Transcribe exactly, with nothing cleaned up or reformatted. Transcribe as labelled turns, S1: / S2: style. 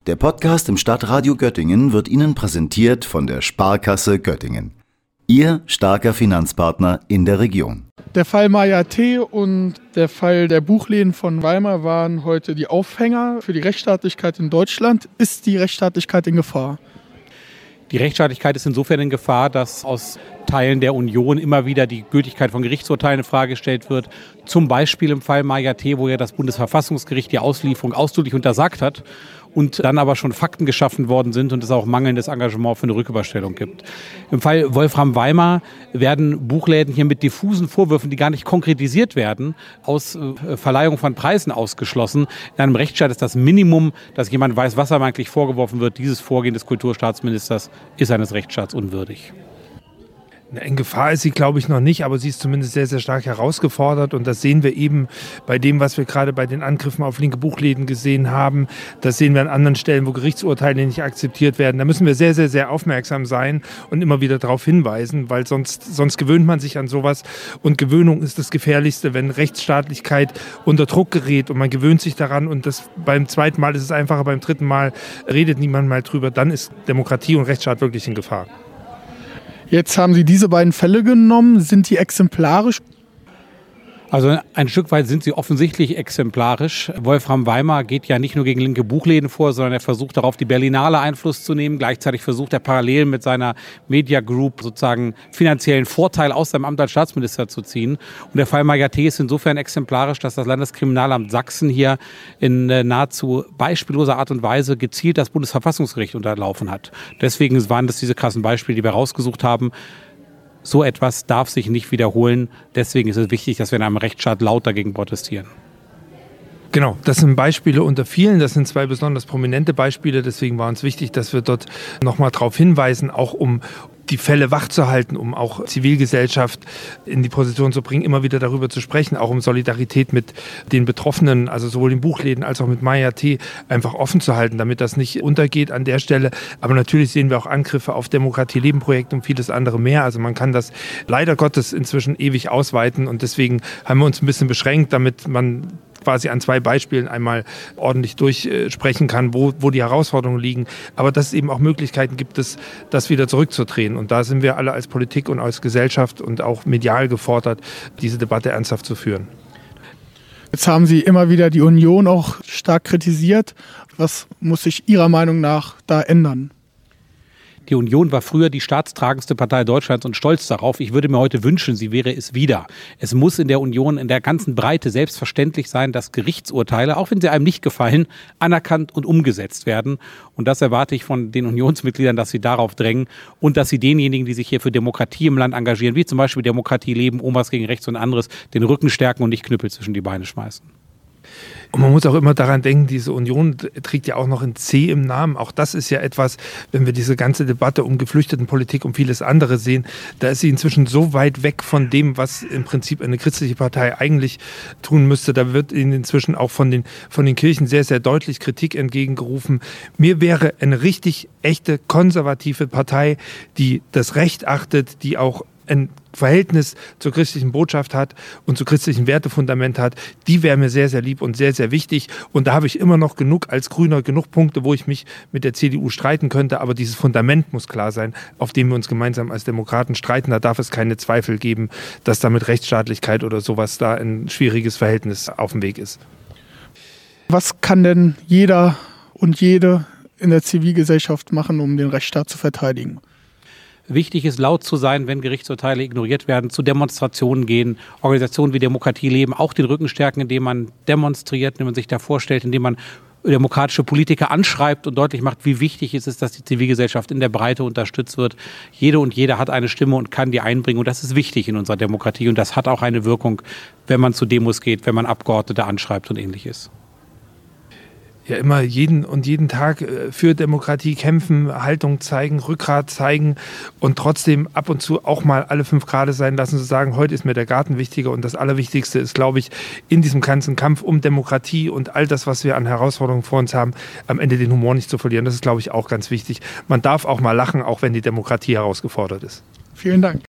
S1: Der Podcast im Stadtradio Göttingen wird Ihnen präsentiert von der Sparkasse Göttingen. Ihr starker Finanzpartner in der Region.
S2: Der Fall Maya T. und der Fall der Buchläden von Weimar waren heute die Aufhänger für die Rechtsstaatlichkeit in Deutschland. Ist die Rechtsstaatlichkeit in Gefahr?
S3: Die Rechtsstaatlichkeit ist insofern in Gefahr, dass aus Teilen der Union immer wieder die Gültigkeit von Gerichtsurteilen in Frage gestellt wird. Zum Beispiel im Fall Maya T., wo ja das Bundesverfassungsgericht die Auslieferung ausdrücklich untersagt hat und dann aber schon Fakten geschaffen worden sind und es auch mangelndes Engagement für eine Rücküberstellung gibt. Im Fall Wolfram Weimar werden Buchläden hier mit diffusen Vorwürfen, die gar nicht konkretisiert werden, aus äh, Verleihung von Preisen ausgeschlossen. In einem Rechtsstaat ist das Minimum, dass jemand weiß, was einem eigentlich vorgeworfen wird. Dieses Vorgehen des Kulturstaatsministers ist eines Rechtsstaats unwürdig.
S4: In Gefahr ist sie, glaube ich, noch nicht, aber sie ist zumindest sehr, sehr stark herausgefordert. Und das sehen wir eben bei dem, was wir gerade bei den Angriffen auf linke Buchläden gesehen haben. Das sehen wir an anderen Stellen, wo Gerichtsurteile nicht akzeptiert werden. Da müssen wir sehr, sehr, sehr aufmerksam sein und immer wieder darauf hinweisen, weil sonst, sonst gewöhnt man sich an sowas. Und Gewöhnung ist das Gefährlichste, wenn Rechtsstaatlichkeit unter Druck gerät und man gewöhnt sich daran. Und das beim zweiten Mal ist es einfacher, beim dritten Mal redet niemand mal drüber. Dann ist Demokratie und Rechtsstaat wirklich in Gefahr.
S2: Jetzt haben Sie diese beiden Fälle genommen. Sind die exemplarisch?
S3: Also ein Stück weit sind sie offensichtlich exemplarisch. Wolfram Weimar geht ja nicht nur gegen linke Buchläden vor, sondern er versucht darauf, die Berlinale Einfluss zu nehmen. Gleichzeitig versucht er parallel mit seiner Media Group sozusagen finanziellen Vorteil aus seinem Amt als Staatsminister zu ziehen. Und der Fall Maya T. ist insofern exemplarisch, dass das Landeskriminalamt Sachsen hier in nahezu beispielloser Art und Weise gezielt das Bundesverfassungsgericht unterlaufen hat. Deswegen waren das diese krassen Beispiele, die wir rausgesucht haben. So etwas darf sich nicht wiederholen. Deswegen ist es wichtig, dass wir in einem Rechtsstaat laut dagegen protestieren.
S4: Genau, das sind Beispiele unter vielen. Das sind zwei besonders prominente Beispiele. Deswegen war uns wichtig, dass wir dort nochmal darauf hinweisen, auch um die Fälle wachzuhalten, um auch Zivilgesellschaft in die Position zu bringen, immer wieder darüber zu sprechen, auch um Solidarität mit den Betroffenen, also sowohl in Buchläden als auch mit Maya T. einfach offen zu halten, damit das nicht untergeht an der Stelle. Aber natürlich sehen wir auch Angriffe auf Demokratie-Leben-Projekt und vieles andere mehr. Also man kann das leider Gottes inzwischen ewig ausweiten und deswegen haben wir uns ein bisschen beschränkt, damit man quasi an zwei Beispielen einmal ordentlich durchsprechen kann, wo, wo die Herausforderungen liegen. Aber dass es eben auch Möglichkeiten gibt, das, das wieder zurückzudrehen. Und da sind wir alle als Politik und als Gesellschaft und auch medial gefordert, diese Debatte ernsthaft zu führen.
S2: Jetzt haben Sie immer wieder die Union auch stark kritisiert. Was muss sich Ihrer Meinung nach da ändern?
S3: Die Union war früher die staatstragendste Partei Deutschlands und stolz darauf. Ich würde mir heute wünschen, sie wäre es wieder. Es muss in der Union in der ganzen Breite selbstverständlich sein, dass Gerichtsurteile, auch wenn sie einem nicht gefallen, anerkannt und umgesetzt werden. Und das erwarte ich von den Unionsmitgliedern, dass sie darauf drängen und dass sie denjenigen, die sich hier für Demokratie im Land engagieren, wie zum Beispiel Demokratie leben, Omas gegen Rechts und anderes, den Rücken stärken und nicht Knüppel zwischen die Beine schmeißen.
S4: Und man muss auch immer daran denken, diese Union trägt ja auch noch ein C im Namen. Auch das ist ja etwas, wenn wir diese ganze Debatte um Geflüchtetenpolitik und vieles andere sehen, da ist sie inzwischen so weit weg von dem, was im Prinzip eine christliche Partei eigentlich tun müsste. Da wird ihnen inzwischen auch von den, von den Kirchen sehr, sehr deutlich Kritik entgegengerufen. Mir wäre eine richtig echte konservative Partei, die das Recht achtet, die auch ein Verhältnis zur christlichen Botschaft hat und zu christlichen Wertefundament hat, die wäre mir sehr, sehr lieb und sehr, sehr wichtig. Und da habe ich immer noch genug als Grüner, genug Punkte, wo ich mich mit der C D U streiten könnte. Aber dieses Fundament muss klar sein, auf dem wir uns gemeinsam als Demokraten streiten. Da darf es keine Zweifel geben, dass da mit Rechtsstaatlichkeit oder sowas da ein schwieriges Verhältnis auf dem Weg ist.
S2: Was kann denn jeder und jede in der Zivilgesellschaft machen, um den Rechtsstaat zu verteidigen?
S3: Wichtig ist, laut zu sein, wenn Gerichtsurteile ignoriert werden, zu Demonstrationen gehen, Organisationen wie Demokratie leben, auch den Rücken stärken, indem man demonstriert, indem man sich da vorstellt, indem man demokratische Politiker anschreibt und deutlich macht, wie wichtig es ist, dass die Zivilgesellschaft in der Breite unterstützt wird. Jede und jeder hat eine Stimme und kann die einbringen und das ist wichtig in unserer Demokratie und das hat auch eine Wirkung, wenn man zu Demos geht, wenn man Abgeordnete anschreibt und Ähnliches.
S4: Ja, immer jeden und jeden Tag für Demokratie kämpfen, Haltung zeigen, Rückgrat zeigen und trotzdem ab und zu auch mal alle fünf Grade sein lassen, zu sagen, heute ist mir der Garten wichtiger und das Allerwichtigste ist, glaube ich, in diesem ganzen Kampf um Demokratie und all das, was wir an Herausforderungen vor uns haben, am Ende den Humor nicht zu verlieren. Das ist, glaube ich, auch ganz wichtig. Man darf auch mal lachen, auch wenn die Demokratie herausgefordert ist.
S2: Vielen Dank.